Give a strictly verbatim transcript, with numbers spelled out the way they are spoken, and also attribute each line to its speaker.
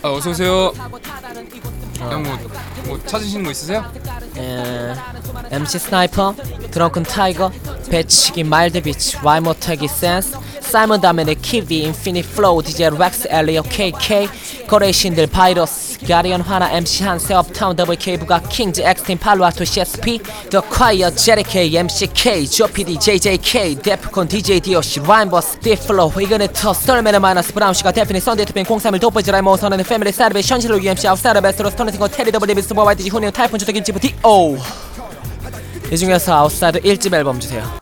Speaker 1: 아, 어서 오세요. 그냥 뭐, 뭐 찾으시는 거 있으세요?
Speaker 2: 에, 엠씨 스나이퍼, 드렁큰 타이거, 배치기 마일드 비치, 와이 못하기 센스, 사이먼 다멘의 키위, 인피니트 플로우, 디제이 렉스, 엘리오 케이케이, 거래신들 바이러스, 가디언 화나 엠씨 한세, 업타운 더블 K 부가 킹즈, 엑스팀 팔로아토 씨에스피, 더 콰이어 제리케이, 엠씨케이, 조피디, 제이제이케이, 데프콘, 디제이 디오씨, 라인버스, 디플로우, 이그네터, 스톨맨의 마이너스, 브라운씨가 데피니, 썬데이 투빈, 공삼일, 도퍼지라이, 모선하는 패밀리, 사르베, 션실로, 유엠씨, 아웃사이더, 베스트로, 스토너팅거, 테리, 더블, 리비스, 모바이디지, 후니오, 타이푼, 주도, 김치부, 디오. 이 중에서 아웃사이더 일 집 앨범 주세요.